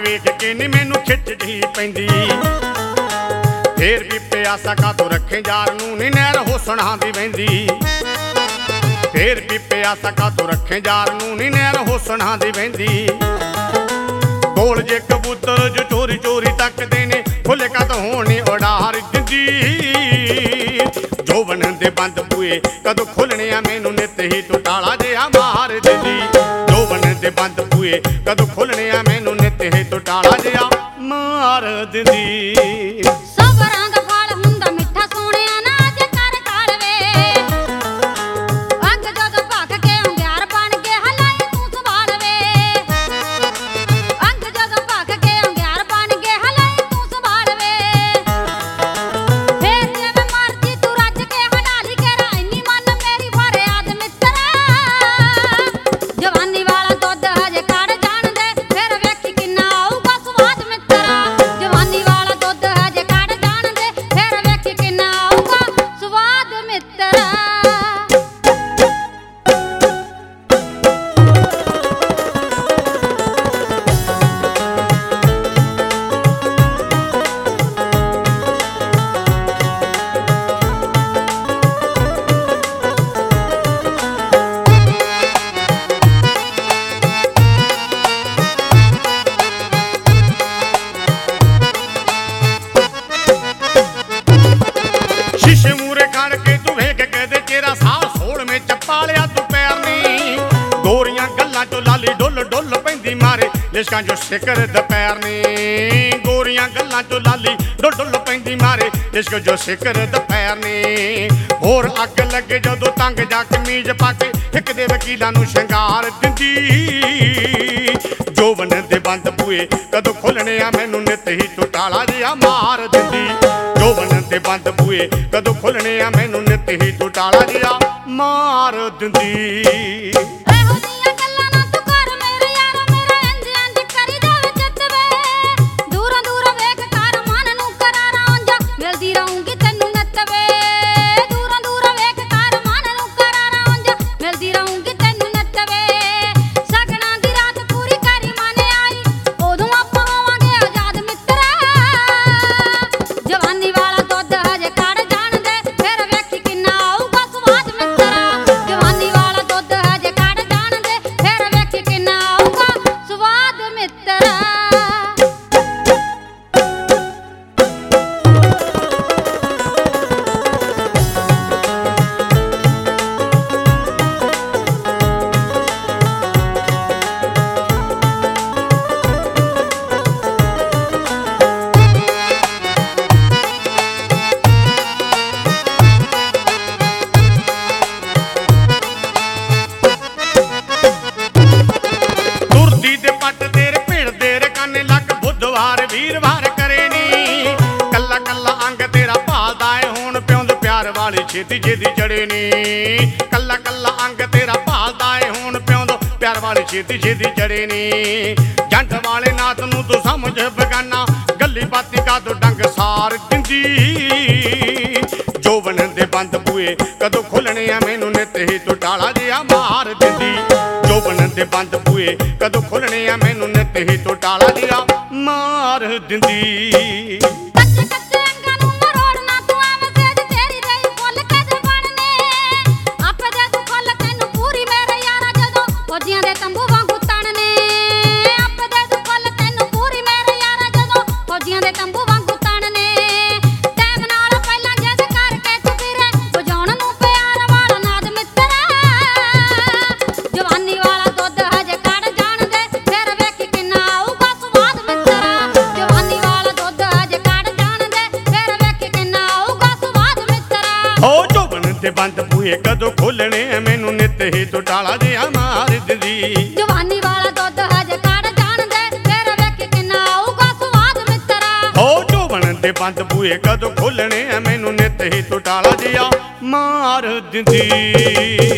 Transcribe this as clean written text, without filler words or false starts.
वेख के नी मैनू खिच जी पैंदी। फिर भी प्यासा कातों रखे यार नूं नी नहर होसणा दी वहिंदी। फिर भी प्यासा कातों रखे यार नूं नी नहर होसणा दी वहिंदी। गोल जे कबूतर जो चोरी चोरी तकदे ने खुले कदों होनी उड़ार दिंदी। जोबन दे बंद बूए कदों खुलने आ मैनू नित ही तू ताला जिहा मार दिंदी। जोबन दे बंद बूए कदों खुलने आ मैनू नित ही तू ताला जिहा मार दिंदी। लिशकां जो शिकर दोपहर नी गोरियां गल्लां चो लाली डुल डुल पैंदी मारे। लिशक जो शिकर दोपहर नी होर अग लगे जदों तंग जा कमीज पाके हिक दे वकीलां नूं शंगार दिंदी। जोबन दे बंद बूए कदों खुलने आ मैनू नित ही तू ताला जिहा मार दिंदी। जोबन दे बंद बूए कदों खुलने आ मैनू नित ही तू ताला जिहा मार दिंदी। छेती छेती चढ़े नी कला कला अंग तेरा भालदा है हुण प्योंदो प्यार वाली छेती छेती चढ़े नी। जंड वाले नाथ नूं तू समझ बगाना गली बाती का तू डंग सार दिंदी। जोबन दे बंद बूए कदों खुलने आ मैनू नित ही तू ताला जिहा मार दिंदी। जोबन दे बंद बूए कदों खुलने आ मैनू नित ही तू ताला जिहा मार दिंदी। बंद बूहे कदों खुलने मैनू नित ही तू ताला जिहा मार दिंदी। जवानी वाला दुध हजे कड़ जान दे फिर वेख किन्ना आऊगा स्वाद मित्रा। हो जोबन दे बंद बूहे कदों खुलने मैनू नित ही तू ताला जिहा मार दिंदी।